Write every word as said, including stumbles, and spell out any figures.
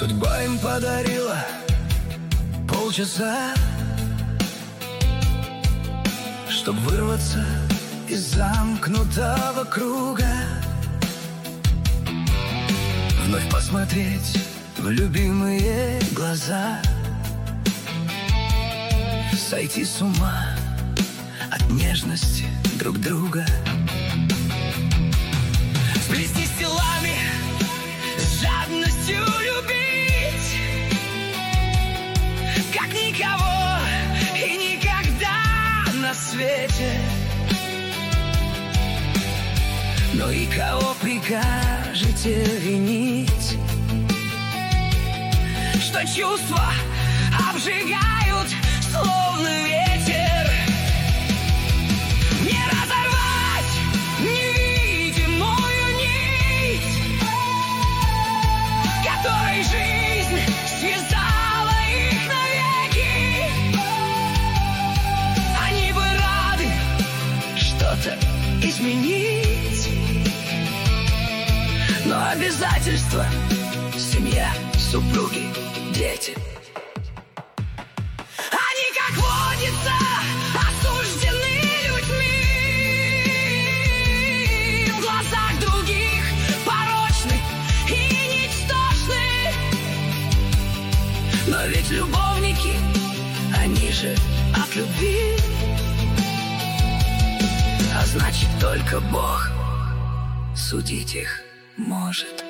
Судьба им подарила полчаса, чтоб вырваться из замкнутого круга, вновь посмотреть в любимые глаза, сойти с ума от нежности друг друга, сплестись телами, с жадностью любить, как никого и никогда на свете. Но и кого прикажете винить, что чувства обжигают, словно ветер? Не разорвать невидимую нить, которой жизнь связала их навеки. Они бы рады что-то изменить, но обязательства — семья, супруги, дети. Они, как водится, осуждены людьми, в глазах других порочны и ничтожны. Но ведь любовники, они же от любви, а значит, только Бог судить их может.